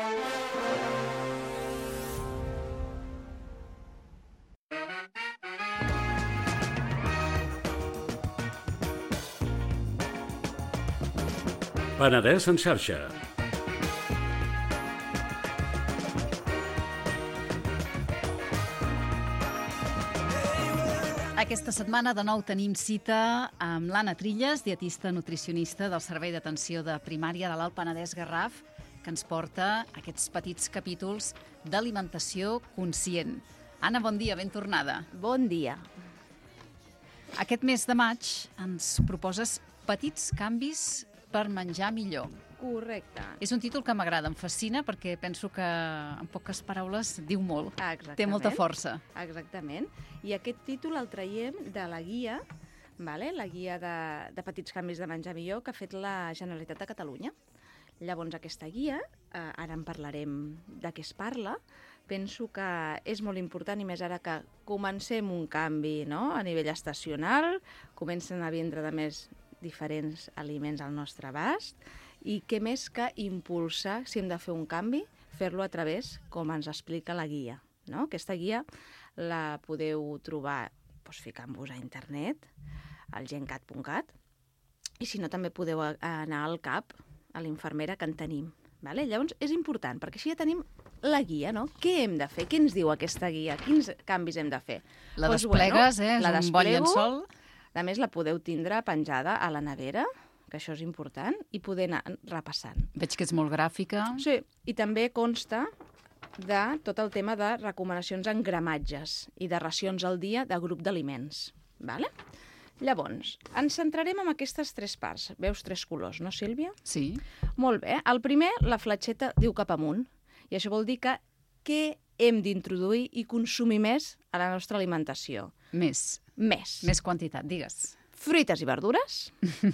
Penedès en xarxa. Aquesta setmana de nou tenim cita amb l'Anna Trilles, dietista nutricionista del Servei d'Atenció de Primària de l'Alt Penedès Garraf, que ens porta aquests petits capítols d'alimentació conscient. Anna, bon dia, ben tornada. Bon dia. Aquest mes de maig ens proposes petits canvis per menjar millor. Correcte. És un títol que m'agrada, em fascina, perquè penso que en poques paraules diu molt. Exactament. Té molta força. Exactament. I aquest títol el traiem de la guia, la guia de petits canvis de menjar millor que ha fet la Generalitat de Catalunya. Llavors, aquesta guia, ara en parlarem de què es parla, penso que és molt important, i més ara que comencem un canvi, no?, a nivell estacional, comencen a vindre de més diferents aliments al nostre abast, i què més que impulsar, si hem de fer un canvi, fer-lo a través, com ens explica la guia, no? Aquesta guia la podeu trobar ficant-vos a internet, al gencat.cat, i si no també podeu anar al CAP, a l'infermera que en tenim. Llavors és important, perquè així ja tenim la guia, no? Què hem de fer? Què ens diu aquesta guia? Quins canvis hem de fer? La desplegues, és un bon llençol. A més, la podeu tindre penjada a la nevera, que això és important, i poder anar repassant. Veig que és molt gràfica. Sí, i també consta de tot el tema de recomanacions en gramatges i de racions al dia de grup d'aliments. Llavors, ens centrarem en aquestes tres parts. Veus tres colors, no, Sílvia? Sí. Molt bé. El primer, la fletxeta diu cap amunt, i això vol dir que què hem d'introduir i consumir més a la nostra alimentació. Més quantitat, digues. Fruites i verdures,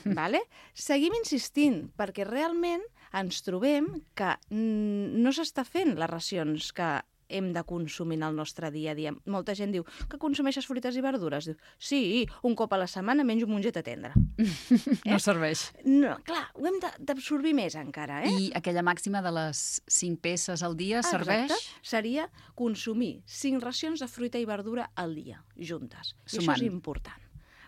Seguim insistint, perquè realment ens trobem que no s'està fent les racions que hem de consumir en el nostre dia a dia. Molta gent diu que consumeixes fruites i verdures. Diu, sí, un cop a la setmana menjo mongeta tendra. No serveix. No, clar, ho hem d'absorbir més encara. I aquella màxima de les 5 peces al dia serveix? Exacte. Seria consumir 5 racions de fruita i verdura al dia, juntes. I això és important.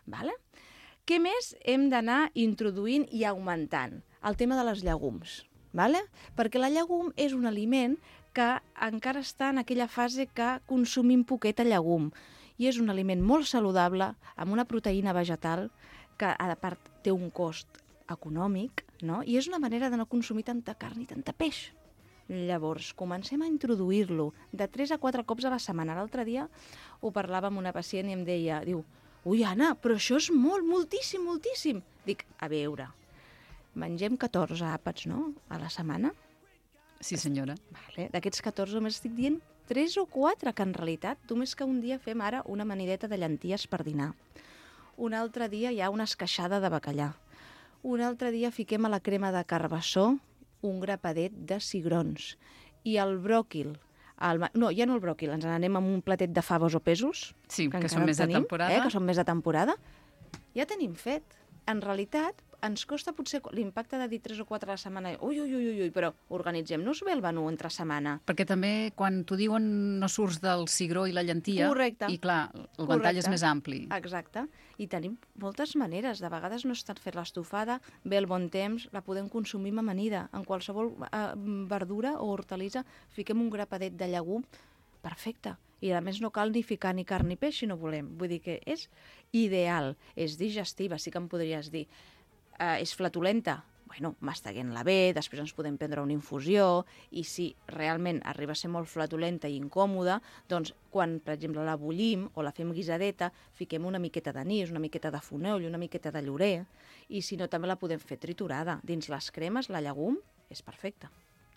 Què més hem d'anar introduint i augmentant? El tema de les llegums. Perquè la llegum és un aliment que encara està en aquella fase que consumim poqueta llegum. I és un aliment molt saludable, amb una proteïna vegetal, que a part té un cost econòmic, no? I és una manera de no consumir tanta carn i tanta peix. Llavors, comencem a introduir-lo de 3 a 4 cops a la setmana. L'altre dia ho parlava amb una pacient i em deia, ui, Anna, però això és moltíssim, moltíssim. Dic, a veure, mengem 14 àpats, no?, a la setmana. Sí, senyora. D'aquests 14 només estic dient 3 o 4, que en realitat només que un dia fem ara una amanideta de llenties per dinar. Un altre dia hi ha una esqueixada de bacallà. Un altre dia fiquem a la crema de carbassó un grapadet de cigrons. I el bròquil, no, ja no el bròquil, ens n'anem amb un platet de faves o pesos. Sí, que són més de temporada. Que són més de temporada. Ja tenim fet. En realitat, ens costa potser l'impacte de dir 3 o 4 a la setmana. Ui, però organitzem-nos bé el menú entre setmana. Perquè també, quan t'ho diuen, no surts del cigró i la llentia. Correcte. I clar, el ventall és més ampli. Exacte. I tenim moltes maneres. De vegades no està fet l'estofada, ve el bon temps, la podem consumir amb amanida. En qualsevol verdura o hortalissa fiquem un grapadet de llegum, perfecte. I a més no cal ni ficar ni carn ni peix si no volem. Vull dir que és ideal, és digestiva, sí que em podries dir. És flatulenta? Bueno, masteguem-la bé, després ens podem prendre una infusió, i si realment arriba a ser molt flatulenta i incòmoda, doncs quan, per exemple, la bullim o la fem guisadeta, fiquem una miqueta d'anís, una miqueta de foneull, una miqueta de llorer, i si no també la podem fer triturada. Dins les cremes, la llegum és perfecta.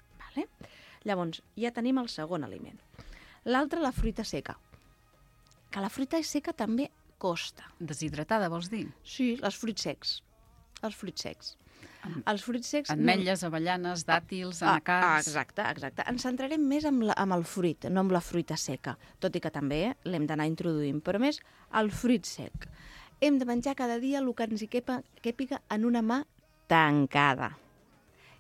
Llavors, ja tenim el segon aliment. L'altre, la fruita seca. Que la fruita seca també costa. Deshidratada, vols dir? Sí, els fruits secs. Els fruits secs. Ametlles, avellanes, dàtils, anacards... Exacte. Ens centrarem més amb el fruit, no amb la fruita seca, tot i que també l'hem d'anar introduint, però més el fruit sec. Hem de menjar cada dia el que ens hi quèpiga en una mà tancada.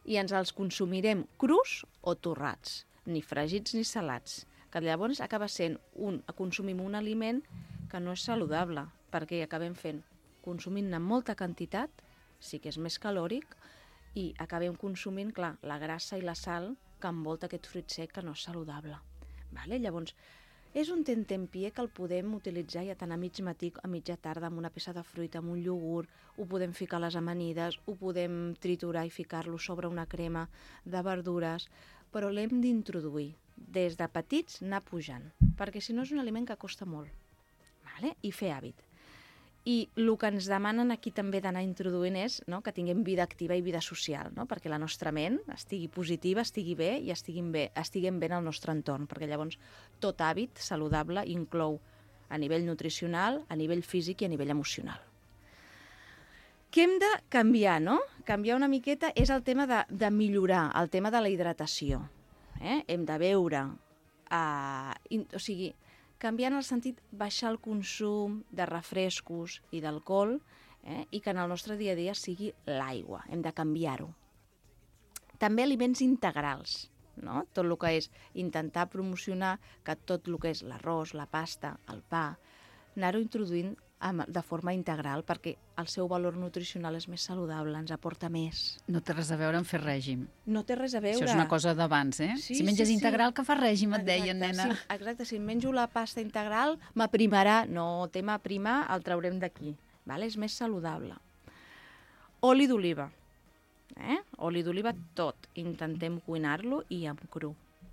i ens els consumirem crus o torrats, ni fregits ni salats, que llavors acaba sent consumim un aliment que no és saludable, perquè acabem consumint-ne molta quantitat, sí que és més calòric, i acabem consumint, clar, la grassa i la sal que envolta aquest fruit sec que no és saludable. Vale? Llavors, és un tentempié que el podem utilitzar ja tant a mig matí, a mitja tarda, amb una peça de fruita, amb un iogurt, ho podem ficar a les amanides, ho podem triturar i ficar-lo sobre una crema de verdures, però l'hem d'introduir. Des de petits anar pujant, perquè si no és un aliment que costa molt. Vale? I fer hàbit. I el que ens demanen aquí també d'anar introduint és, no, que tinguem vida activa i vida social, no? Perquè la nostra ment estigui positiva, estigui bé i estiguem bé en el nostre entorn, perquè llavors tot hàbit saludable inclou a nivell nutricional, a nivell físic i a nivell emocional. Què hem de canviar, no? Canviar una miqueta és el tema de millorar, el tema de la hidratació. Hem de beure, o sigui, canviar en el sentit baixar el consum de refrescos i d'alcohol i que en el nostre dia a dia sigui l'aigua. Hem de canviar-ho. També aliments integrals, no? Tot el que és intentar promocionar que tot el que és l'arròs, la pasta, el pa, anar-ho introduint de forma integral perquè el seu valor nutricional és més saludable, ens aporta més. No té res a veure amb fer règim. No té res a veure. Això és una cosa d'abans, Sí, si menges sí. integral, que fa règim, et deien, nena. Sí, exacte, si menjo la pasta integral, m'aprimarà. No, tema aprimar el traurem d'aquí. Vale? És més saludable. Oli d'oliva. Oli d'oliva tot. Intentem cuinar-lo i amb cru.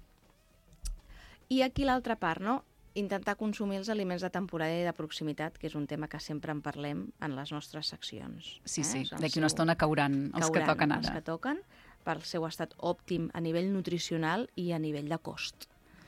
I aquí l'altra part, no? Intentar consumir els aliments de temporada i de proximitat, que és un tema que sempre en parlem en les nostres seccions. Sí, d'aquí una estona cauran els que toquen ara. Els que toquen pel seu estat òptim a nivell nutricional i a nivell de cost.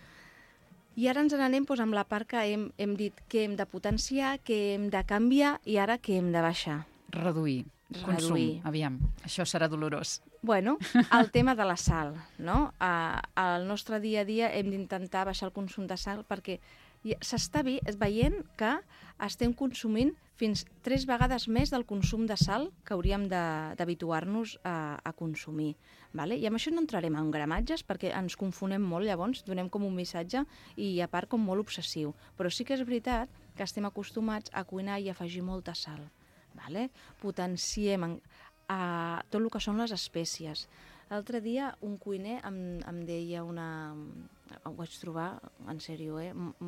I ara ens n'anem amb la part que hem dit que hem de potenciar, que hem de canviar i ara que hem de baixar. Reduir. Consum. Aviam, això serà dolorós. Bueno, el tema de la sal, no? Al nostre dia a dia hem d'intentar baixar el consum de sal perquè s'està veient que estem consumint fins 3 vegades més del consum de sal que hauríem d'habituar-nos a consumir. Vale? I amb això no entrarem en gramatges perquè ens confonem molt, llavors donem com un missatge i a part com molt obsessiu. Però sí que és veritat que estem acostumats a cuinar i afegir molta sal. Vale? Potenciem tot el que són les espècies. L'altre dia un cuiner em deia ho vaig trobar, en sèrio,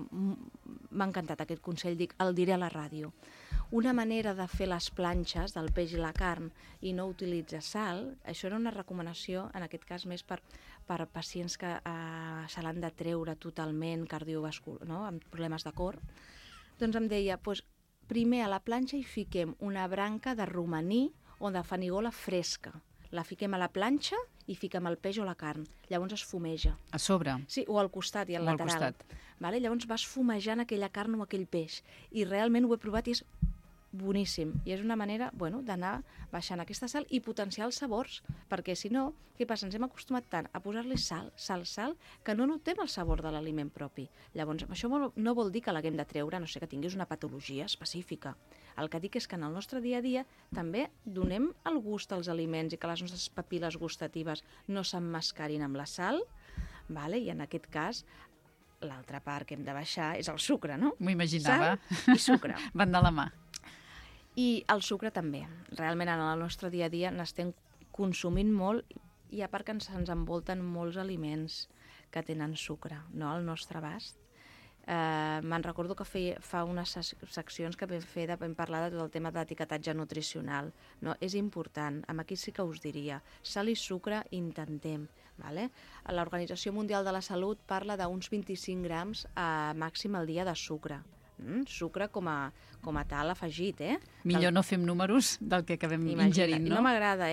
m'ha encantat aquest consell, dic, el diré a la ràdio. Una manera de fer les planxes del peix i la carn i no utilitzar sal, això era una recomanació, en aquest cas més per pacients que se l'han de treure totalment cardiovascular, no? Amb problemes de cor. Doncs em deia, primer a la planxa hi fiquem una branca de romaní o de fanigola fresca. La fiquem a la planxa i fiquem el peix o la carn. Llavors es fumeja. A sobre? Sí, o al costat i al lateral. Vale? Llavors vas fumejant aquella carn o aquell peix. I realment ho he provat i és boníssim. I és una manera d'anar baixant aquesta sal i potenciar els sabors, perquè si no, què passa? Ens hem acostumat tant a posar-li sal, que no notem el sabor de l'aliment propi. Llavors, això no vol dir que l'haguem de treure, no sé que tinguis una patologia específica. El que dic és que en el nostre dia a dia també donem el gust als aliments i que les nostres papil·les gustatives no s'emmascarin amb la sal, vale? I en aquest cas l'altra part que hem de baixar és el sucre, no? M'ho imaginava. Sal i sucre. Van de la mà. I el sucre també. Realment en el nostre dia a dia n'estem consumint molt i a part que ens envolten molts aliments que tenen sucre, no? Al nostre abast. Me'n recordo que fa unes seccions que vam parlar de tot el tema de l'etiquetatge nutricional. No? És important. Aquí sí que us diria, sal i sucre intentem. Vale? L'Organització Mundial de la Salut parla d'uns 25 grams màxim al dia de sucre. Sucre com a tal afegit, Millor no fem números del que acabem ingerint, no? No m'agrada,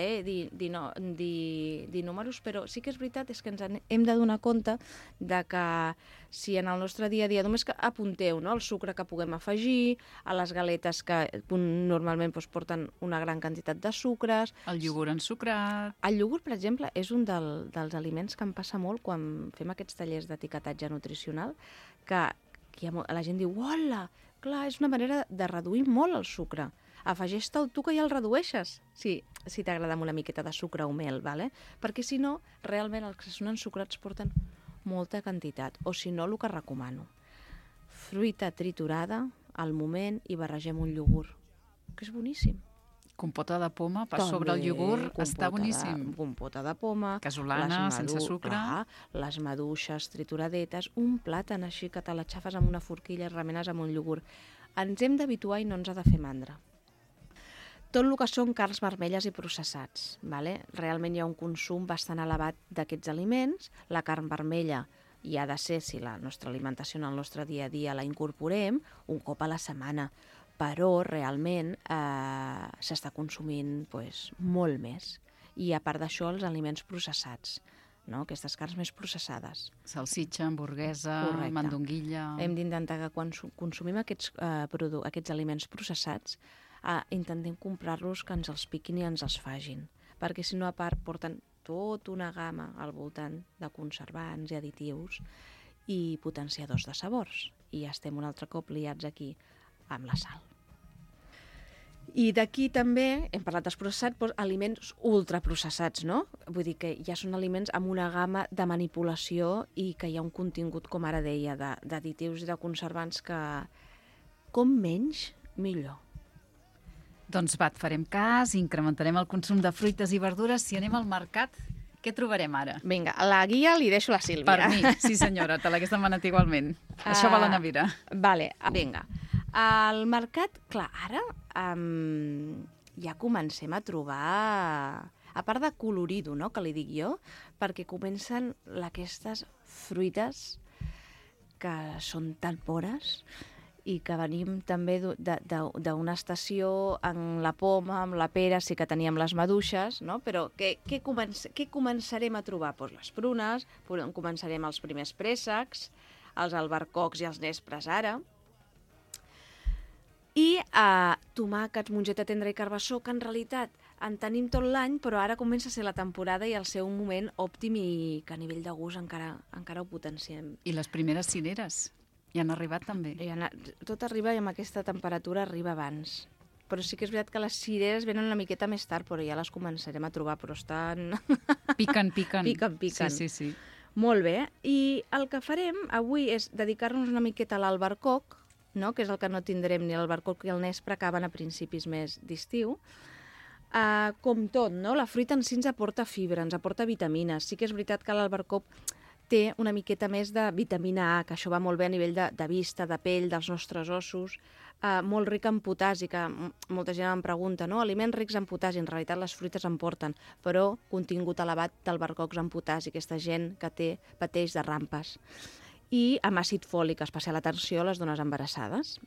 dir números, però sí que és veritat és que ens hem de donar compte de que si en el nostre dia a dia només que apunteu, no, el sucre que puguem afegir, a les galetes que normalment porten una gran quantitat de sucres... El iogurt ensucrat... El iogurt, per exemple, és un dels aliments que em passa molt quan fem aquests tallers d'etiquetatge nutricional, que la gent diu, hola, clar, és una manera de reduir molt el sucre. afegeix tot tu que ja el redueixes, si t'agrada amb una miqueta de sucre o mel, ¿vale? Perquè si no, realment els que són ensucrats porten molta quantitat, o si no, el que recomano. Fruita triturada al moment i barregem un iogurt, que és boníssim. Compota de poma per sobre el iogurt està boníssim. Compota de poma. Casolana, sense sucre. Clar, les maduixes trituradetes, un plàtan així que te l'aixafes amb una forquilla i remenes amb un iogurt. Ens hem d'habituar i no ens ha de fer mandra. Tot el que són carns vermelles i processats. ¿Vale? Realment hi ha un consum bastant elevat d'aquests aliments. La carn vermella hi ha de ser, si la nostra alimentació en el nostre dia a dia la incorporem, un cop a la setmana. Però realment s'està consumint molt més. I a part d'això, els aliments processats, no? Aquestes carns més processades. Salsitxa, hamburguesa, mandonguilla... Hem d'intentar que quan consumim aquests aliments processats intentem comprar-los que ens els piquin i ens els fagin, perquè si no, a part, porten tota una gamma al voltant de conservants i additius i potenciadors de sabors. I ja estem un altre cop liats aquí amb la sal. I d'aquí també, hem parlat dels processats, aliments ultraprocessats, no? Vull dir que ja són aliments amb una gamma de manipulació i que hi ha un contingut, com ara deia, d'additius i de conservants que, com menys, millor. Doncs va, et farem cas, incrementarem el consum de fruites i verdures. Si anem al mercat, què trobarem ara? Vinga, la guia li deixo a la Sílvia. Per mi, sí senyora, te l'hagués demanat igualment. Això va a la nevera. Vale, vinga. Al mercat, clar, ara ja comencem a trobar, a part de colorido, no?, que li dic jo, perquè comencen aquestes fruites que són tan pores i que venim també d'una estació en la poma, amb la pera, sí que teníem les maduixes, no? Però què començarem a trobar? Doncs les prunes, començarem els primers préssecs, els albercocs i els nespres ara, i tomàquets, mongeta tendra i carbassó, que en realitat en tenim tot l'any, però ara comença a ser la temporada i el seu moment òptim i que a nivell de gust encara ho potenciem. I les primeres cireres? I han arribat també. Tot arriba i amb aquesta temperatura arriba abans. Però sí que és veritat que les cireres venen una miqueta més tard, però ja les començarem a trobar, però estan... Piquen. Piquen. Sí. Molt bé. I el que farem avui és dedicar-nos una miqueta a l'albercoc, no? Que és el que no tindrem, ni l'albercoc ni el nespre, acaben a principis més d'estiu. Com tot, no? La fruita en si ens aporta fibra, ens aporta vitamines. Sí que és veritat que l'albercoc té una miqueta més de vitamina A, que això va molt bé a nivell de vista, de pell, dels nostres ossos, molt ric en potasi, que molta gent em pregunta, no? Aliments rics en potasi, en realitat les fruites en porten, però contingut elevat d'albercocs en potasi, aquesta gent que pateix de rampes. I amb àcid fòlic, especial atenció a les dones embarassades.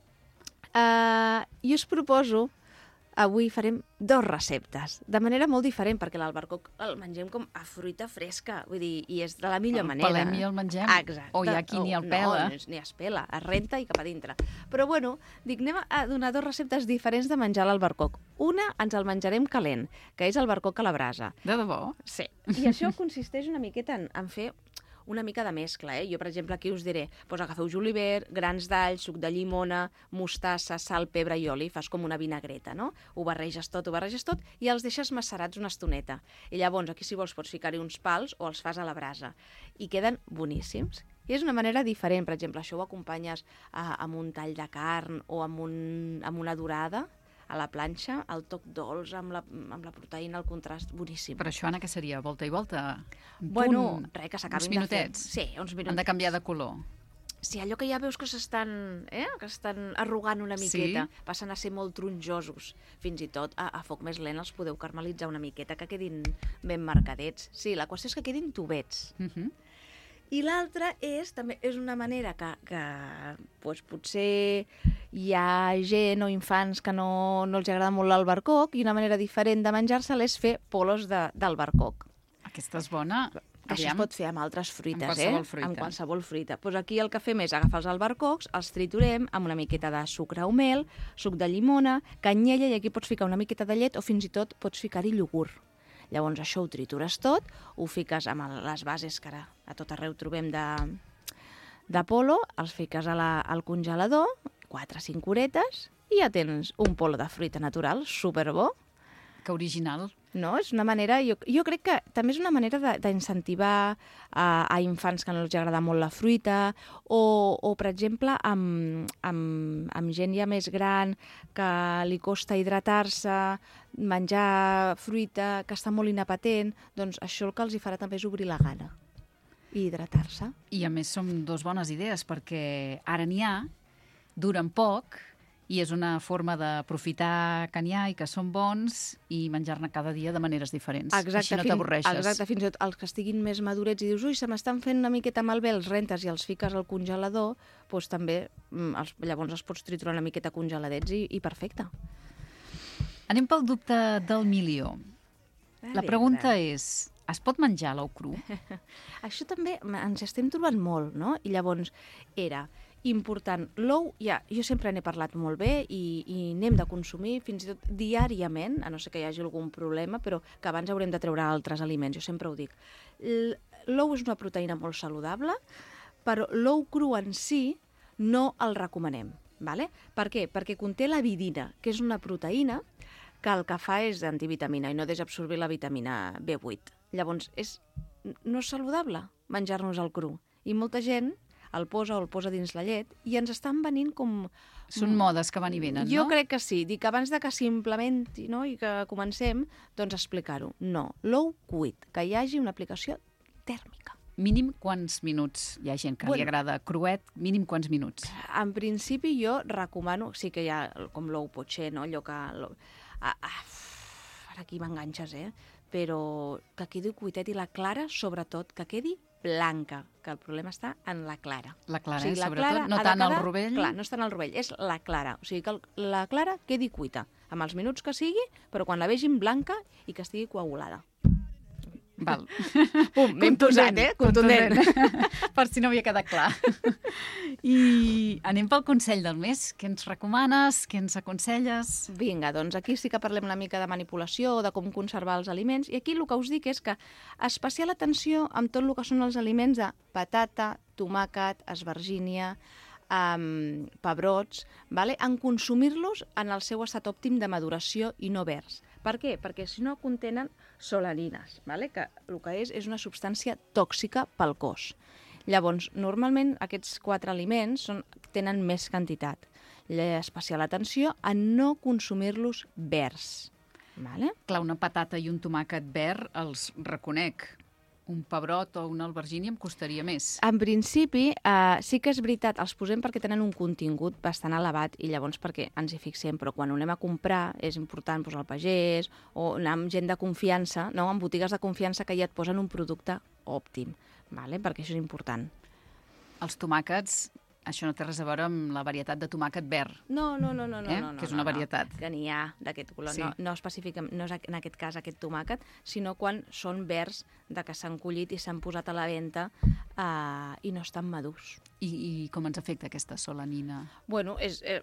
Jo us proposo, avui farem 2 receptes, de manera molt diferent, perquè l'albercoc el mengem com a fruita fresca, vull dir, i és de la millor manera. El pelem i el mengem? Exacte. O hi ha qui ni el pela? No, ni es pela, es renta i cap a dintre. Però bueno, anem a donar 2 receptes diferents de menjar l'albercoc. Una ens el menjarem calent, que és albercoc a la brasa. De debò? Sí. I això consisteix una miqueta en fer una mica de mescla, Jo, per exemple, aquí us diré, agafeu julivert, grans d'all, suc de llimona, mostassa, sal, pebre i oli, fas com una vinagreta, no? Ho barreges tot i els deixes macerats una estoneta. I llavors, aquí si vols pots ficar-hi uns pals o els fas a la brasa. I queden boníssims. I és una manera diferent, per exemple, això ho acompanyes amb un tall de carn o amb una dorada, a la planxa, el toc dolç amb la proteïna, el contrast, boníssim. Però això, Anna, què seria? Volta i volta? Bueno, res, que s'acabin de fer. Uns minutets? Sí, uns minuts. Han de canviar de color? Sí, allò que ja veus que s'estan arrugant una miqueta, passen a ser molt tronjosos. Fins i tot a foc més lent els podeu caramelitzar una miqueta, que quedin ben marcadets. Sí, la qüestió és que quedin tubets. I l'altra també és una manera que potser hi ha gent o infants que no els agrada molt l'albercoc, i una manera diferent de menjar-se'l és fer polos d'albercoc. Aquesta és bona. Això es pot fer amb altres fruites, Amb qualsevol fruita. Doncs aquí el que fem és agafar els albercocs, els triturem amb una miqueta de sucre o mel, suc de llimona, canyella, i aquí pots ficar una miqueta de llet o fins i tot pots ficar-hi iogurt. Llavors això ho tritures tot, ho fiques amb les bases que ara a tot arreu trobem de polo, els fiques al congelador, 4 o 5 horetes, i ja tens un polo de fruita natural superbo. Que original. No? És una manera, jo crec que també és una manera d'incentivar a infants que no els agrada molt la fruita o per exemple, amb gent ja més gran que li costa hidratar-se, menjar fruita, que està molt inapetent, doncs això el que els hi farà també és obrir la gana i hidratar-se. I a més són dues bones idees, perquè ara n'hi ha, duren poc, i és una forma d'aprofitar que n'hi ha i que són bons i menjar-ne cada dia de maneres diferents. Exacte, així no t'avorreixes. Exacte, fins i tot els que estiguin més madurets i dius, ui, se m'estan fent una miqueta malbé, els rentes i els fiques al congelador, doncs també llavors els pots triturar una miqueta congeladets i perfecte. Anem pel dubte del milió. La pregunta és, es pot menjar l'ou cru? Això també ens estem trobant molt, no? I llavors era important. L'ou, ja, jo sempre n'he parlat molt bé i n'hem de consumir fins i tot diàriament, a no ser que hi hagi algun problema, però que abans haurem de treure altres aliments, jo sempre ho dic. L'ou és una proteïna molt saludable, però l'ou cru en si no el recomanem. Vale? Per què? Perquè conté la vidina, que és una proteïna que el que fa és antivitamina i no deixa absorbir la vitamina B8. Llavors, no és saludable menjar-nos el cru. I molta gent el posa dins la llet i ens estan venint com... Són modes que van i venen, no? Jo crec que sí. Dic, abans de que s'implementi, no?, i que comencem, doncs explicar-ho. No, l'ou cuit, que hi hagi una aplicació tèrmica. Mínim quants minuts? Hi ha gent que li agrada cruet, mínim quants minuts? En principi jo recomano, sí que hi ha com l'ou potxer, no?, allò que... Ara aquí m'enganxes, però que quedi cuitet i la clara, sobretot, que quedi blanca, que el problema està en la clara. La clara, o sigui, sobretot, clara no tant el rovell. Clar, no està en el rovell, és la clara. O sigui, que la clara quedi cuita, amb els minuts que sigui, però quan la vegin blanca i que estigui coagulada. Val. Pum, m'hem posat, contundent. Per si no havia quedat clar. I anem pel consell del mes. Què ens recomanes? Què ens aconselles? Vinga, doncs aquí sí que parlem una mica de manipulació, de com conservar els aliments, i aquí el que us dic és que especial atenció amb tot el que són els aliments de patata, tomàquet, esvergínia, pebrots, vale? En consumir-los en el seu estat òptim de maduració i no verds. Per què? Perquè si no contenen solanines, vale? Que el que és una substància tòxica pel cos. Llavors, normalment aquests 4 aliments tenen més quantitat. Especial atenció a no consumir-los verds. Vale? Clar, una patata i un tomàquet verd els reconec. Un pebrot o una albergínia em costaria més. En principi, sí que és veritat, els posem perquè tenen un contingut bastant elevat i llavors perquè ens hi fixem, però quan ho anem a comprar és important posar el pagès o anar amb gent de confiança, no? En botigues de confiança que ja et posen un producte òptim, vale? Perquè això és important. Els tomàquets, això no té res a veure amb la varietat de tomàquet verd. No. Que és una varietat. Que n'hi ha d'aquest color. Sí. No específicament, no és en aquest cas aquest tomàquet, sinó quan són verds de que s'han collit i s'han posat a la venda i no estan madurs. I com ens afecta aquesta solanina? Bueno,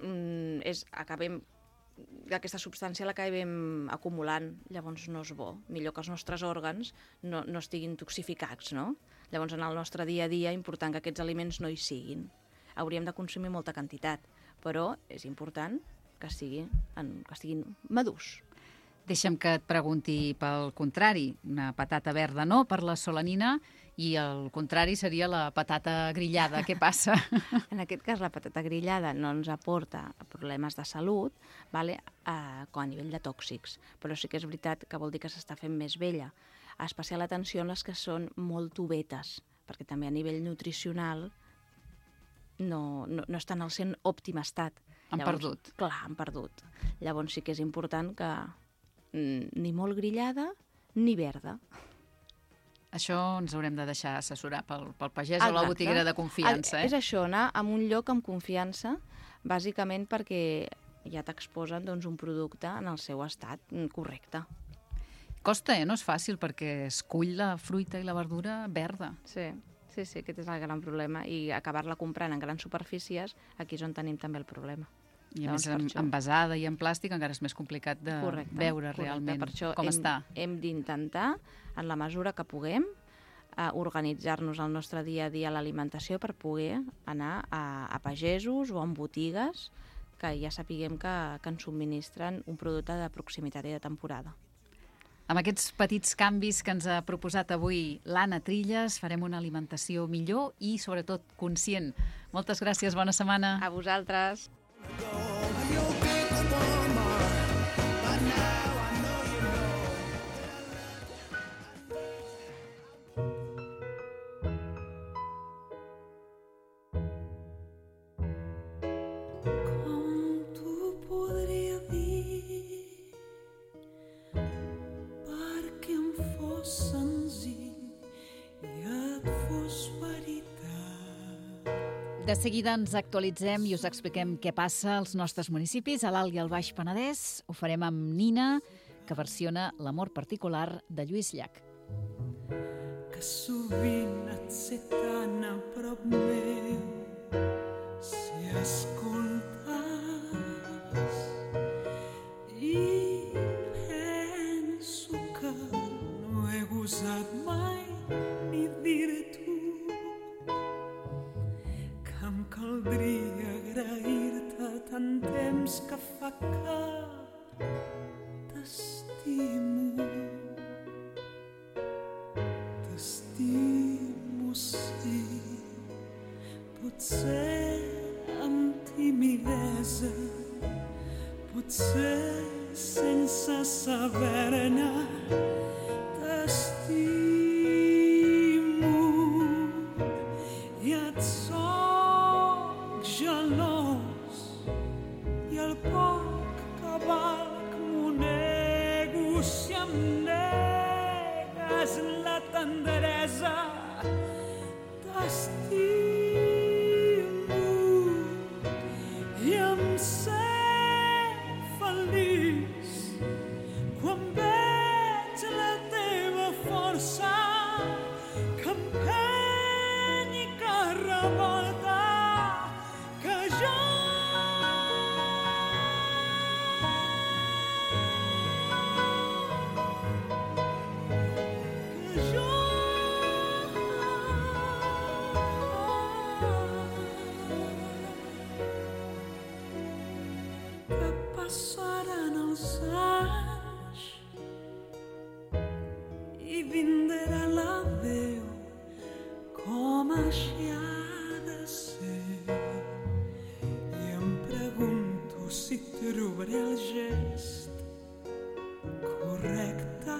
acabem aquesta substància l'acabem acumulant, llavors no és bo. Millor que els nostres òrgans no estiguin toxificats, no? Llavors, en el nostre dia a dia, important que aquests aliments no hi siguin. Hauríem de consumir molta quantitat, però és important que estiguin madurs. Deixa'm que et pregunti pel contrari. Una patata verda no, per la solanina, i el contrari seria la patata grillada. Què passa? En aquest cas, la patata grillada no ens aporta problemes de salut, vale? Com a nivell de tòxics, però sí que és veritat que vol dir que s'està fent més vella. Especial atenció en les que són molt tubetes, perquè també a nivell nutricional no estan al seu òptim estat. Han perdut. Clar, han perdut. Llavors sí que és important que ni molt grillada ni verda. Això ens haurem de deixar assessorar pel pagès o la botiguera de confiança. És això, anar a un lloc amb confiança, bàsicament perquè ja t'exposen un producte en el seu estat correcte. Costa, no és fàcil, perquè es cull la fruita i la verdura verda. Sí, aquest és el gran problema. I acabar-la comprant en grans superfícies, aquí és on tenim també el problema. I a més, envasada i en plàstic encara és més complicat de veure realment com està. Hem d'intentar, en la mesura que puguem, organitzar-nos el nostre dia a dia a l'alimentació per poder anar a pagesos o en botigues que ja sapiguem que ens subministren un producte de proximitat i de temporada. Amb aquests petits canvis que ens ha proposat avui l'Anna Trilles, farem una alimentació millor i, sobretot, conscient. Moltes gràcies, bona setmana. A vosaltres. De seguida ens actualitzem i us expliquem què passa als nostres municipis, a l'Alt i al Baix Penedès. Ho farem amb Nina, que versiona L'amor particular de Lluís Llach. Que sovint et sé tan a prop meu, si escoltes, i penso que no he gosat mai ni dir-t'ho, que em caldria agrair-te tant temps que fa que t'estimo. T'estimo, sí, potser amb timidesa, potser sense saber-ne. T'estimo i et soc gelós i el poc que valc m'ho nego si em negues la tendresa. T'estimo i em sé feliç quan veig la teva força que empeny i que revolta, que jo que passaran els anys i vindrà la veu com així ha de ser, i em pregunto si trobaré el gest correcte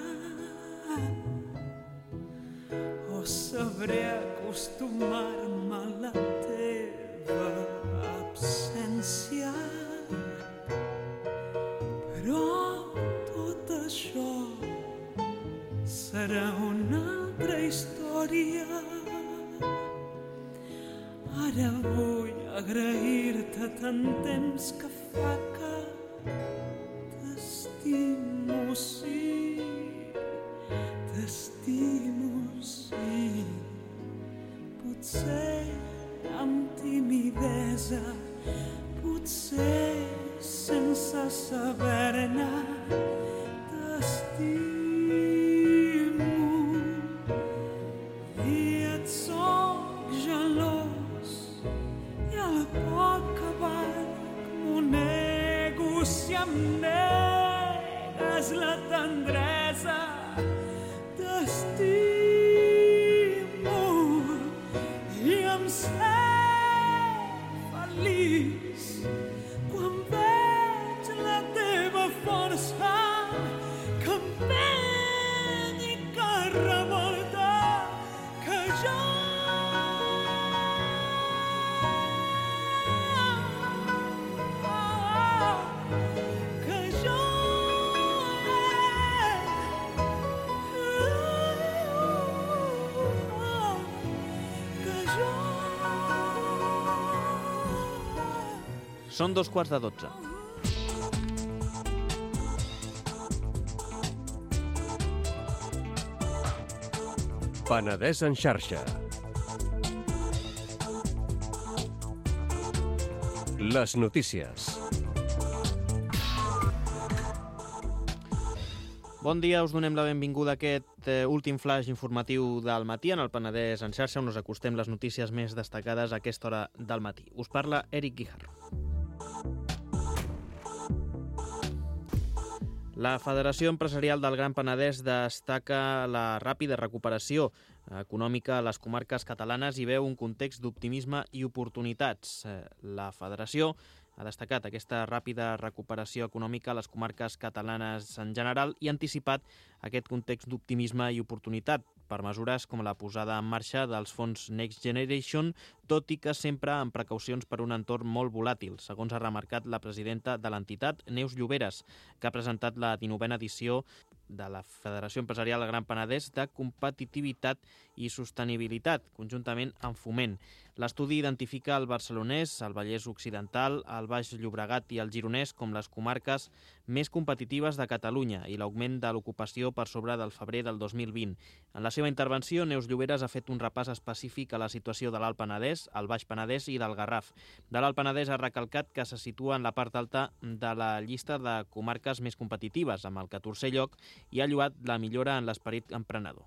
o sabré acostumar-me a la teva absència. Però tot això serà una altra història. Ara vull agrair-te tant temps que fa que t'estimo, sí, t'estimo, sí. Potser amb timidesa, potser sense saber-ne. T'estimo i et soc gelós i al poc que valc m'ho nego si em negues la tendresa. T'estimo i em sé feliç quan veig la teva força que empeny i que revolta, que jo Són 12:45. Penedès en xarxa. Les notícies. Bon dia, us donem la benvinguda a aquest últim flash informatiu del matí en el Penedès en xarxa, on us acostem les notícies més destacades a aquesta hora del matí. Us parla Eric Guijarro. La Federació Empresarial del Gran Penedès destaca la ràpida recuperació econòmica a les comarques catalanes i veu un context d'optimisme i oportunitats. La Federació ha destacat aquesta ràpida recuperació econòmica a les comarques catalanes en general i ha anticipat aquest context d'optimisme i oportunitat per mesures com la posada en marxa dels fons Next Generation, tot i que sempre amb precaucions per un entorn molt volàtil, segons ha remarcat la presidenta de l'entitat, Neus Lloberes, que ha presentat la 19a edició de la Federació Empresarial del Gran Penedès de Competitivitat i Sostenibilitat, conjuntament amb Foment. L'estudi identifica el Barcelonès, el Vallès Occidental, el Baix Llobregat i el Gironès com les comarques més competitives de Catalunya i l'augment de l'ocupació per sobre del febrer del 2020. En la seva intervenció, Neus Lloberes ha fet un repàs específic a la situació de l'Alt Penedès, el Baix Penedès i del Garraf. De l'Alt Penedès ha recalcat que se situa en la part alta de la llista de comarques més competitives, amb el 14è lloc, i ha lloat la millora en l'esperit emprenedor.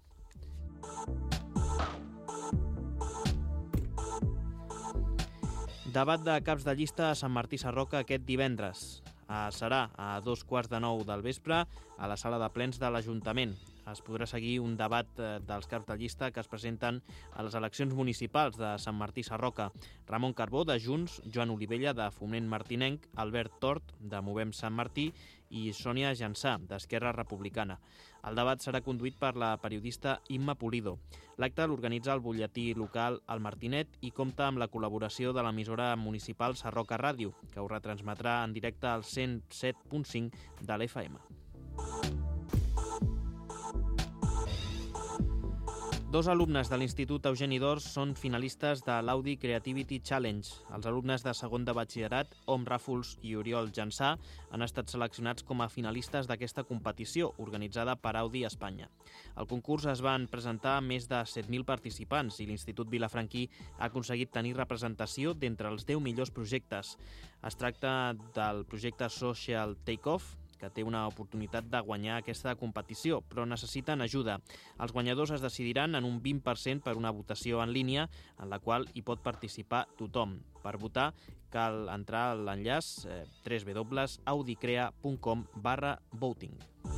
Debat de caps de llista a Sant Martí Sarroca aquest divendres. Serà a 2:15 del vespre a la sala de plens de l'Ajuntament. Es podrà seguir un debat dels caps de llista que es presenten a les eleccions municipals de Sant Martí Sarroca. Ramon Carbó, de Junts, Joan Olivella, de Foment Martinenc, Albert Tort, de Movem Sant Martí i Sònia Jansà, d'Esquerra Republicana. El debat serà conduït per la periodista Imma Pulido. L'acte l'organitza el butlletí local El Martinet i compta amb la col·laboració de l'emissora municipal Sarroca Ràdio, que ho retransmetrà en directe al 107.5 de l'FM. Dos alumnes de l'Institut Eugeni d'Ors són finalistes de l'Audi Creativity Challenge. Els alumnes de segon de batxillerat, Om Ràfols i Oriol Jansà, han estat seleccionats com a finalistes d'aquesta competició organitzada per Audi Espanya. Al concurs es van presentar més de 7.000 participants i l'Institut Vilafranquí ha aconseguit tenir representació d'entre els 10 millors projectes. Es tracta del projecte Social Takeoff, que té una oportunitat de guanyar aquesta competició, però necessiten ajuda. Els guanyadors es decidiran en un 20% per una votació en línia, en la qual hi pot participar tothom. Per votar cal entrar a l'enllaç www.audicrea.com/voting.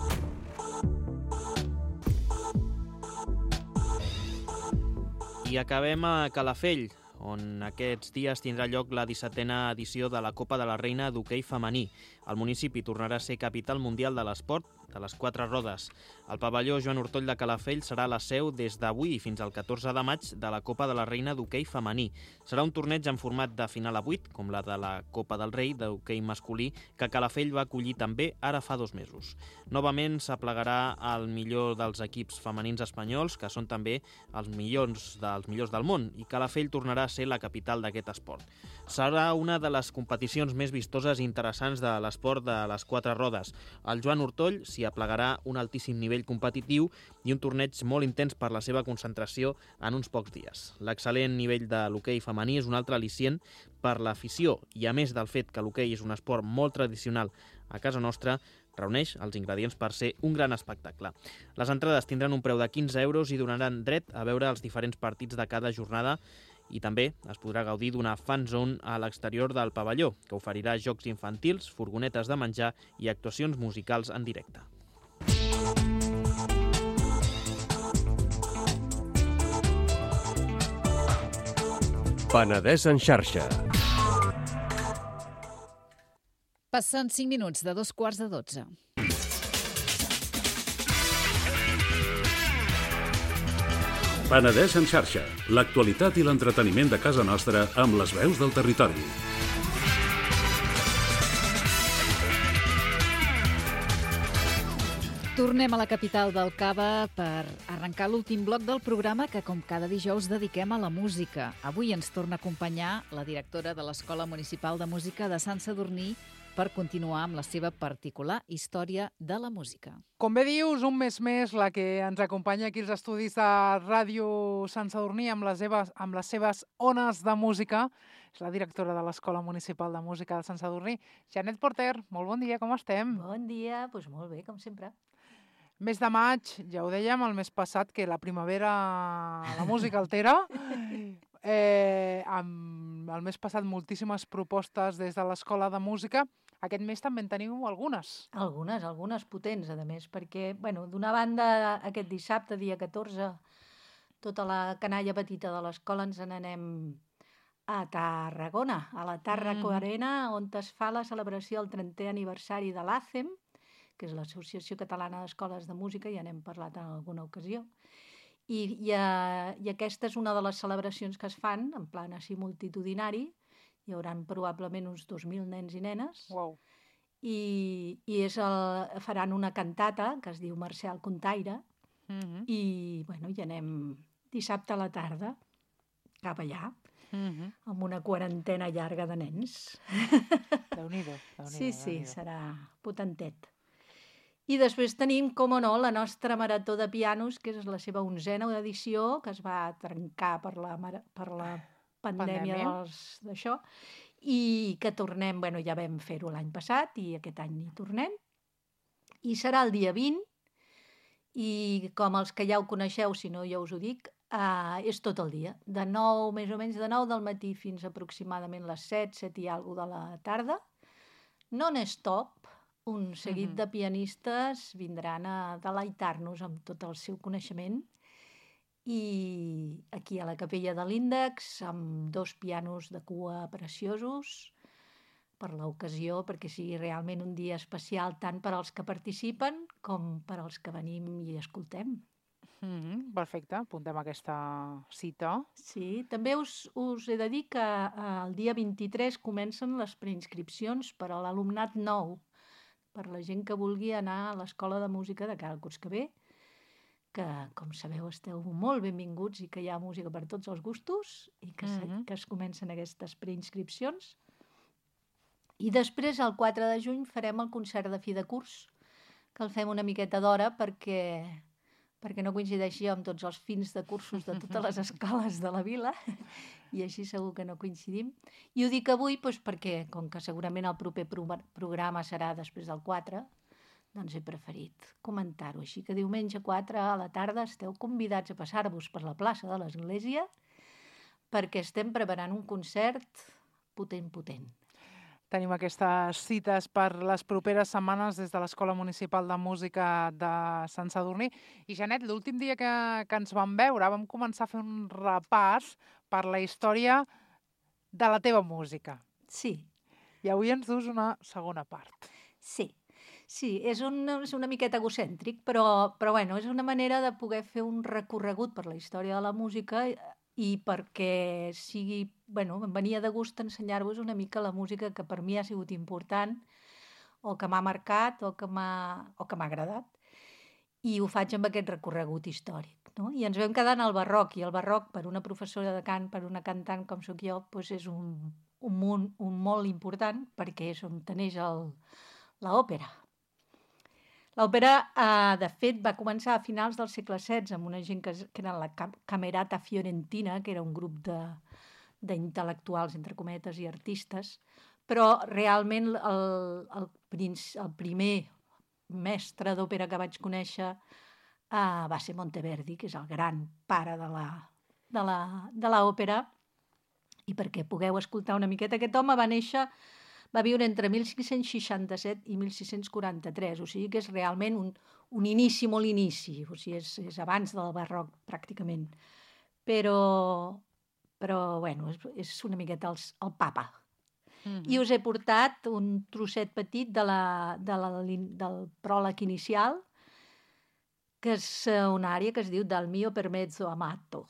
I acabem a Calafell, on aquests dies tindrà lloc la 17a edició de la Copa de la Reina d'hoquei femení. El municipi tornarà a ser capital mundial de l'esport de les 4 rodes. El pavelló Joan Ortoll de Calafell serà la seu des d'avui fins al 14 de maig de la Copa de la Reina d'hoquei femení. Serà un torneig en format de final a 8, com la de la Copa del Rei d'hoquei masculí, que Calafell va acollir també ara fa 2 mesos. Novament s'aplegarà el millor dels equips femenins espanyols, que són també els millors del món, i Calafell tornarà a ser la capital d'aquest esport. Serà una de les competicions més vistoses i interessants de l'esport de les 4 rodes. El Joan Ortoll s'hi aplegarà un altíssim nivell competitiu i un torneig molt intens per la seva concentració en uns pocs dies. L'excel·lent nivell de l'hoquei femení és un altre al·licient per l'afició i, a més del fet que l'hoquei és un esport molt tradicional a casa nostra, reuneix els ingredients per ser un gran espectacle. Les entrades tindran un preu de 15 euros i donaran dret a veure els diferents partits de cada jornada i també es podrà gaudir d'una fan zone a l'exterior del pavelló, que oferirà jocs infantils, furgonetes de menjar i actuacions musicals en directe. Penedès en xarxa. Passen 5 minuts de 2:15. Penedès en xarxa, l'actualitat i l'entreteniment de casa nostra amb les veus del territori. Tornem a la capital del Cava per arrencar l'últim bloc del programa que, com cada dijous, dediquem a la música. Avui ens torna a acompanyar la directora de l'Escola Municipal de Música de Sant Sadurní per continuar amb la seva particular història de la música. Com bé dius, un mes més la que ens acompanya aquí als estudis de Ràdio Sant Sadurní amb les seves ones de música és la directora de l'Escola Municipal de Música de Sant Sadurní, Janet Porter. Molt bon dia, com estem? Bon dia, doncs molt bé, com sempre. Mes de maig, ja ho dèiem el mes passat, que la primavera la música altera. Amb el mes passat moltíssimes propostes des de l'Escola de Música. Aquest mes també en teniu algunes. Algunes potents, a més, perquè, d'una banda, aquest dissabte, dia 14, tota la canalla petita de l'escola ens n'anem a Tarragona, a la Tàrraco Arena, on es fa la celebració del 30è aniversari de l'ACEM, que és l'Associació Catalana d'Escoles de Música, ja n'hem parlat en alguna ocasió. I aquesta és una de les celebracions que es fan, en plan així multitudinari. Hi haurà probablement uns 2.000 nens i nenes. Wow. I faran una cantata que es diu Marcial Contaire. I hi anem dissabte a la tarda, cap allà, amb una quarantena llarga de nens. Déu-n'hi-do. Sí, serà potentet. I després tenim, com no, la nostra marató de pianos, que és la seva 11a edició, que es va trencar per la pandèmia d'això, i que tornem, ja vam fer-ho l'any passat, i aquest any hi tornem. I serà el dia 20, i com els que ja ho coneixeu, si no ja us ho dic, és tot el dia, més o menys de 9 del matí fins aproximadament les 7 i alguna de la tarda. Non-stop, un seguit de pianistes vindran a deleitar-nos amb tot el seu coneixement, i aquí a la capella de l'Índex, amb 2 pianos de cua preciosos per l'ocasió, perquè sigui realment un dia especial tant per als que participen com per als que venim i escoltem. Perfecte, apuntem aquesta cita. Sí, també us he de dir que el dia 23 comencen les preinscripcions per a l'alumnat nou, per la gent que vulgui anar a l'Escola de Música de cara al curs que ve, que, com sabeu, esteu molt benvinguts i que hi ha música per tots els gustos i que es comencen aquestes preinscripcions. I després, el 4 de juny, farem el concert de fi de curs, que el fem una miqueta d'hora perquè no coincideixi amb tots els fins de cursos de totes les escoles de la vila, i així segur que no coincidim. I ho dic avui perquè, com que segurament el proper programa serà després del 4, doncs he preferit comentar-ho. Així que diumenge 4 a la tarda esteu convidats a passar-vos per la plaça de l'Església perquè estem preparant un concert potent. Tenim aquestes cites per les properes setmanes des de l'Escola Municipal de Música de Sant Sadurní. I, Janet, l'últim dia que ens vam veure vam començar a fer un repàs per la història de la teva música. Sí. I avui ens dus una segona part. Sí, és una miqueta egocèntric, però és una manera de poder fer un recorregut per la història de la música i perquè em venia de gust ensenyar-vos una mica la música que per mi ha sigut important o que m'ha marcat o que m'ha agradat. I ho faig amb aquest recorregut històric, no? I ens vam quedar en el barroc, i el barroc, per una professora de cant, per una cantant com sóc jo, és un molt important perquè és on neix l'òpera. L'òpera, de fet, va començar a finals del segle XVI amb una gent que era la Camerata Fiorentina, que era un grup d'intel·lectuals, entre cometes, i artistes, però realment el primer mestre d'òpera que vaig conèixer va ser Monteverdi, que és el gran pare de l'òpera, i perquè pugueu escoltar una miqueta, aquest home va viure entre 1567 i 1643, o sigui que és realment un inici, molt inici, o sigui, és abans del barroc, pràcticament. Però és una miqueta el papa. I us he portat un trosset petit del pròleg inicial, que és una ària que es diu Dal mio per mezzo amato.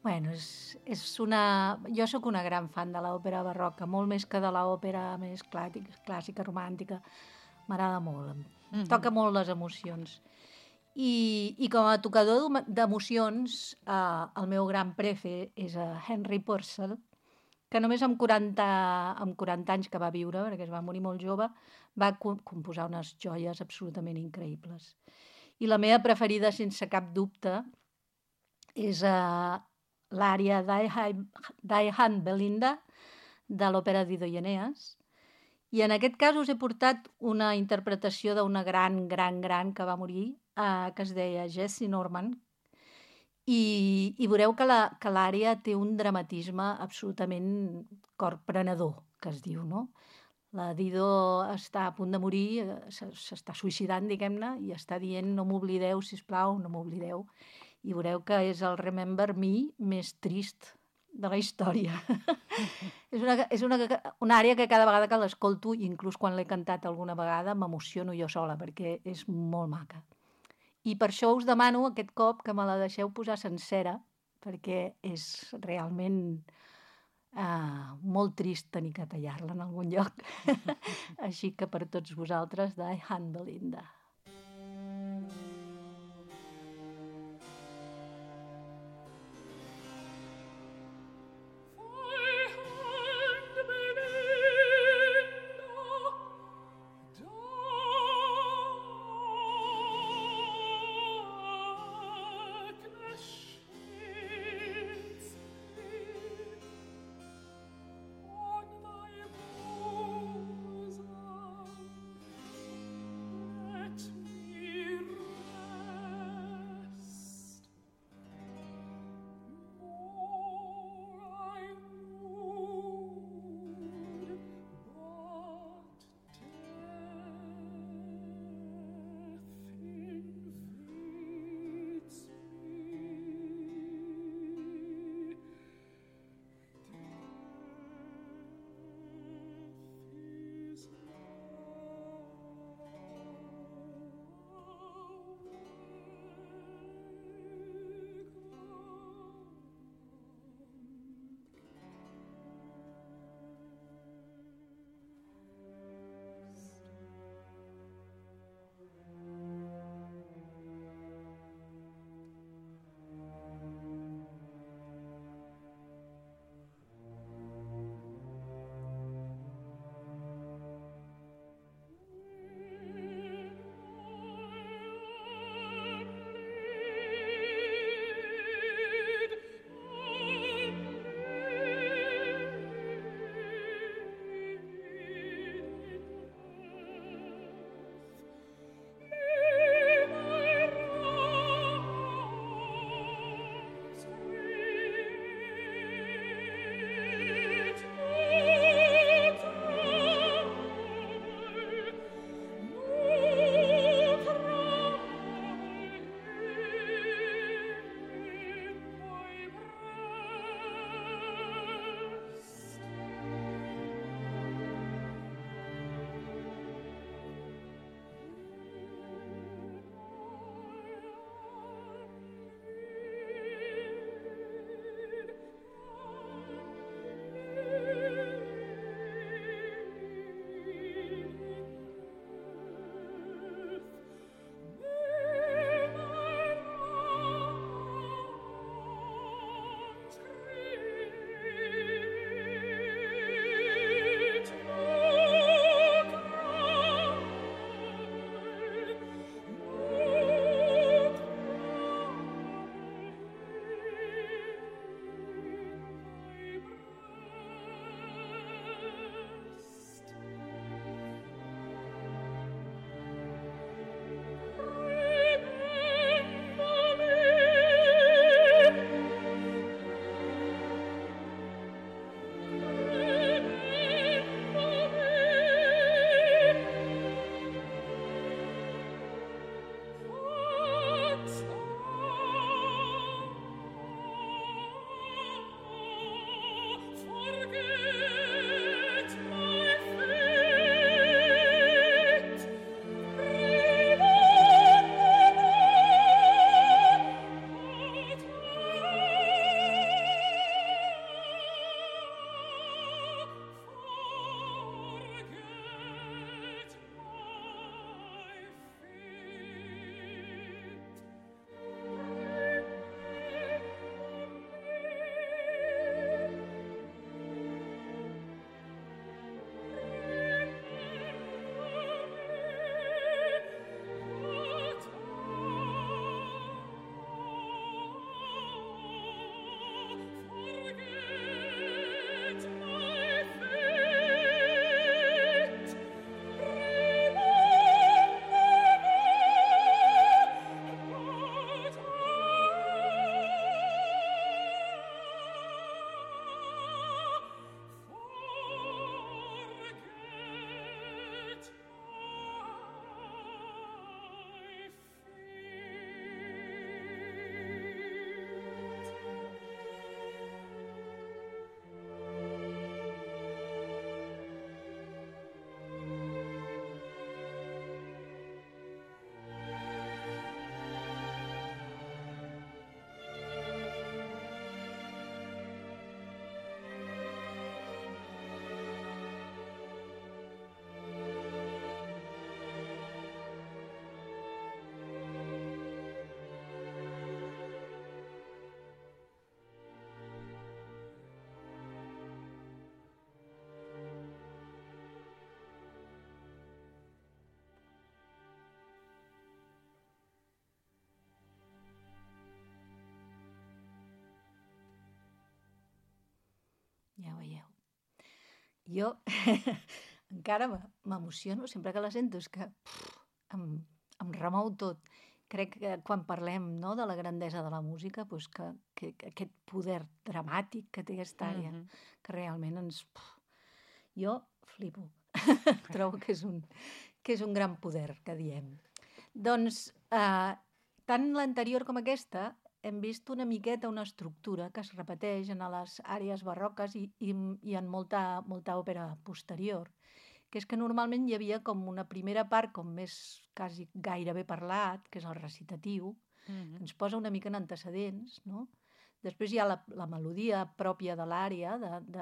Bueno, jo sóc una gran fan de l'òpera barroca, molt més que de l'òpera més clàssica, romàntica. M'agrada molt, em toca molt les emocions. I com a tocador d'emocions, el meu gran prefe és Henry Purcell, que només amb 40 anys que va viure, perquè es va morir molt jove, va composar unes joies absolutament increïbles. I la meva preferida, sense cap dubte, és l'ària Die Hand Belinda, de l'òpera d'Ido i Eneas. I en aquest cas us he portat una interpretació d'una gran que va morir, que es deia Jessie Norman, i veureu que l'ària té un dramatisme absolutament corprenedor, que es diu, no? La Dido està a punt de morir, s'està suïcidant, diguem-ne, i està dient no m'oblideu, sisplau, no m'oblideu. I veureu que és el Remember Me més trist de la història. És una àrea que cada vegada que l'escolto, inclús quan l'he cantat alguna vegada, m'emociono jo sola, perquè és molt maca. I per això us demano aquest cop que me la deixeu posar sencera, perquè és realment molt trist tenir que tallar-la en algun lloc. Així que per tots vosaltres, Die Hand Belinda. Jo encara m'emociono sempre que la sento, és que em remou tot. Crec que quan parlem, no, de la grandesa de la música, doncs que aquest poder dramàtic que té aquesta àrea, que realment ens... Jo flipo. Trobo que és un gran poder, que diem. Doncs, tant l'anterior com aquesta, hem vist una miqueta una estructura que es repeteix en les àrees barroques i en molta òpera posterior, que és que normalment hi havia com una primera part com més quasi gairebé parlat, que és el recitatiu, que ens posa una mica en antecedents, no? Després hi ha la melodia pròpia de l'àrea,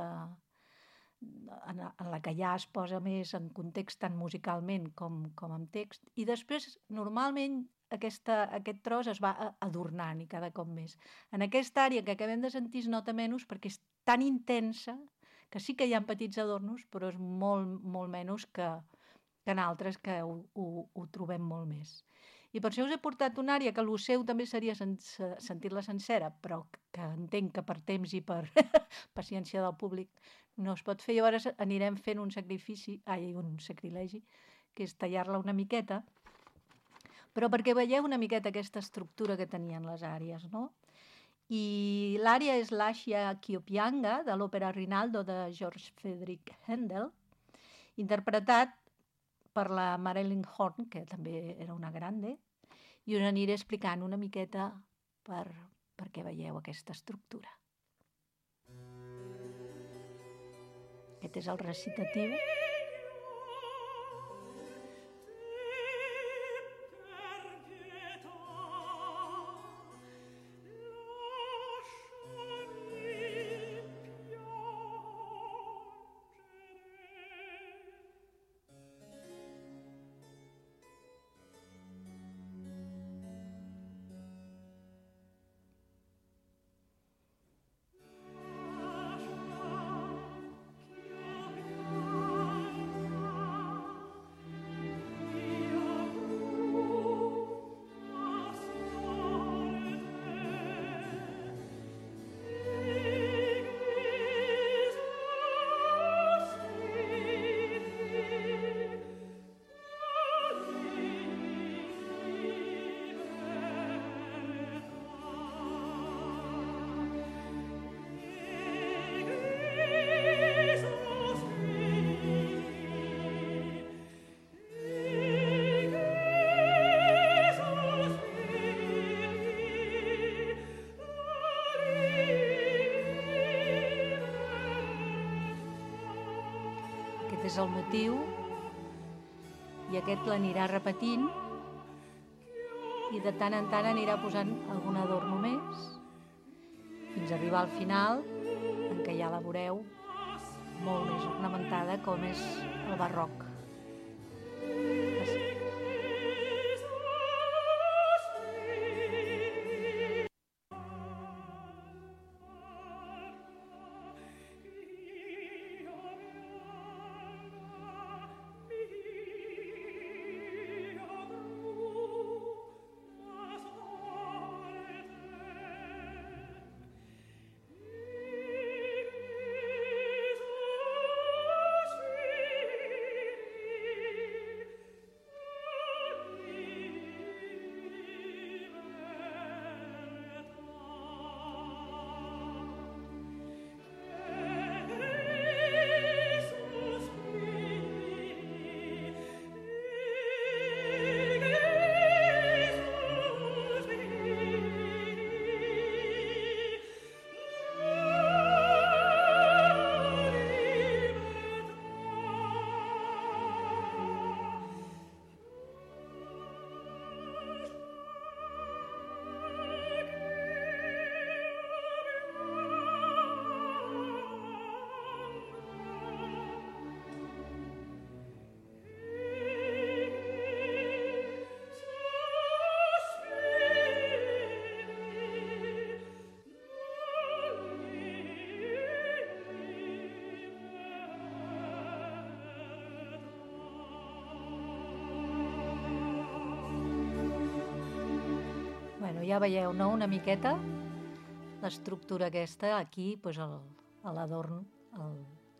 en la que ja es posa més en context tant musicalment com en text, i després normalment aquest tros es va adornant i cada cop més. En aquesta àrea que acabem de sentir es nota menys perquè és tan intensa que sí que hi ha petits adornos, però és molt, molt menys que en altres que ho trobem molt més. I per això us he portat una àrea que el seu també seria sentir-la sencera, però que entenc que per temps i per paciència del públic no es pot fer. Llavors anirem fent un sacrilegi, que és tallar-la una miqueta, però perquè veieu una miqueta aquesta estructura que tenien les àrees, no? I l'àrea és l'Asia Chiopianga, de l'òpera Rinaldo de George Friedrich Händel, interpretat per la Marilyn Horne, que també era una grande, i us aniré explicant una miqueta perquè veieu aquesta estructura. Aquest és el recitatiu. És el motiu, i aquest l'anirà repetint i de tant en tant anirà posant algun adorno més fins a arribar al final, en què ja la veureu molt més ornamentada, com és el barroc. Ja veieu, no?, una miqueta l'estructura aquesta, aquí, doncs l'adorn,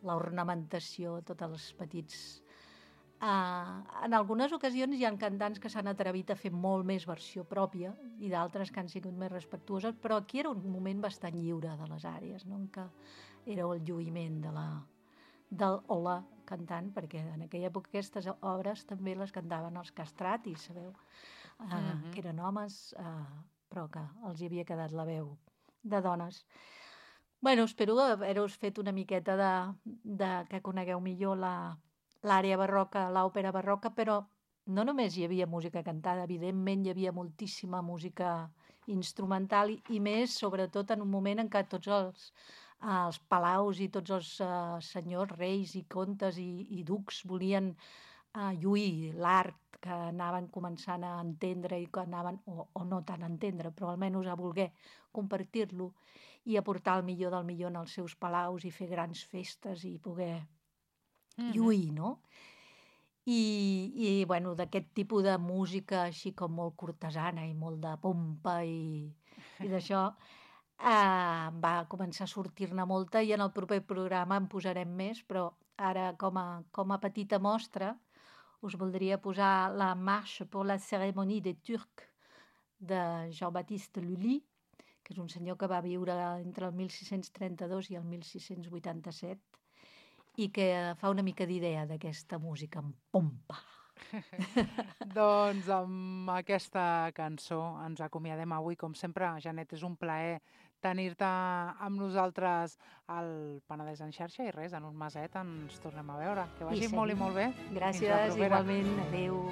l'ornamentació, tots els petits... En algunes ocasions hi ha cantants que s'han atrevit a fer molt més versió pròpia i d'altres que han sigut més respectuoses, però aquí era un moment bastant lliure de les àrees, no? En què era el lluïment del hola cantant, perquè en aquella època aquestes obres també les cantaven els castratis, sabeu? Que eren homes, però que els hi havia quedat la veu de dones. Bueno, espero haver-vos fet una miqueta de que conegueu millor l'àrea barroca, l'òpera barroca, però no només hi havia música cantada, evidentment hi havia moltíssima música instrumental i més, sobretot en un moment en què tots els palaus i tots els senyors, reis i contes i ducs volien lluir l'art que anaven començant a entendre i que anaven, o no tant a entendre, però almenys a voler compartir-lo i aportar el millor del millor en els seus palaus i fer grans festes i poder lluir, no? I bueno, d'aquest tipus de música així com molt cortesana i molt de pompa i d'això va començar a sortir-ne molta i en el proper programa en posarem més, però ara com a petita mostra us voldria posar la Marche pour la cérémonie des Turcs de Jean-Baptiste Lully, que és un senyor que va viure entre el 1632 i el 1687 i que fa una mica d'idea d'aquesta música amb pompa. Doncs amb aquesta cançó ens acomiadem avui. Com sempre, Janet, és un plaer tenir-te amb nosaltres al Penedès en xarxa i res, en un meset ens tornem a veure. Que vagi molt i molt bé. Gràcies, igualment. Adéu.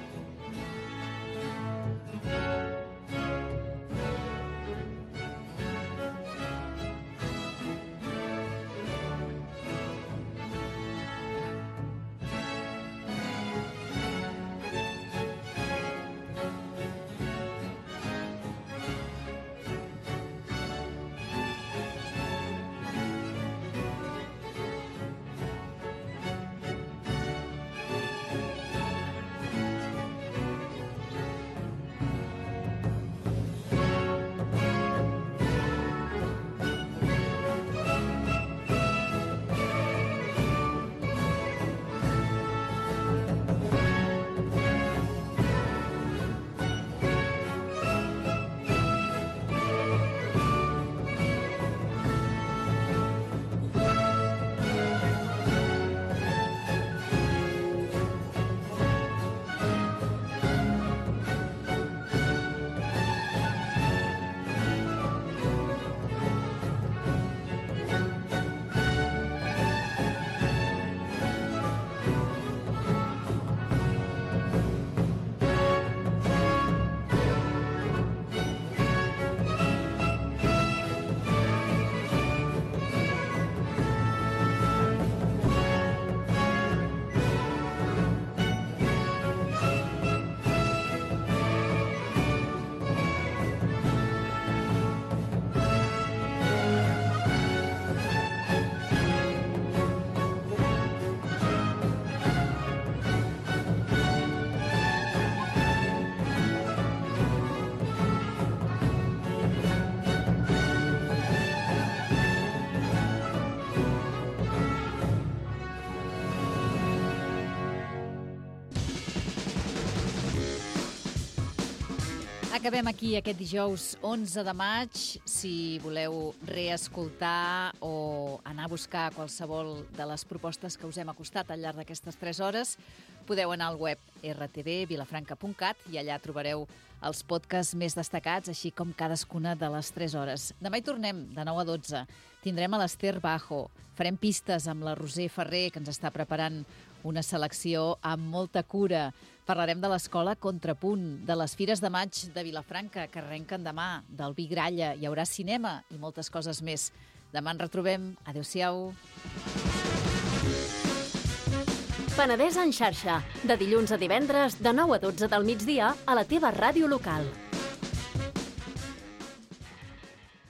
Acabem aquí aquest dijous 11 de maig. Si voleu reescoltar o anar a buscar qualsevol de les propostes que us hem acostat al llarg d'aquestes 3 hores, podeu anar al web rtvvilafranca.cat i allà trobareu els podcasts més destacats, així com cadascuna de les 3 hores. Demà hi tornem, de 9 a 12. Tindrem a l'Ester Bajo. Farem pistes amb la Roser Ferrer, que ens està preparant una selecció amb molta cura. Parlarem de l'escola Contrapunt, de les Fires de Maig de Vilafranca, que arrenquen demà, del Vi Gralla, hi haurà cinema i moltes coses més. Demà ens retrobem. Adéu-siau. Penedès en xarxa, de dilluns a divendres, de 9 a 12 del migdia, a la teva ràdio local.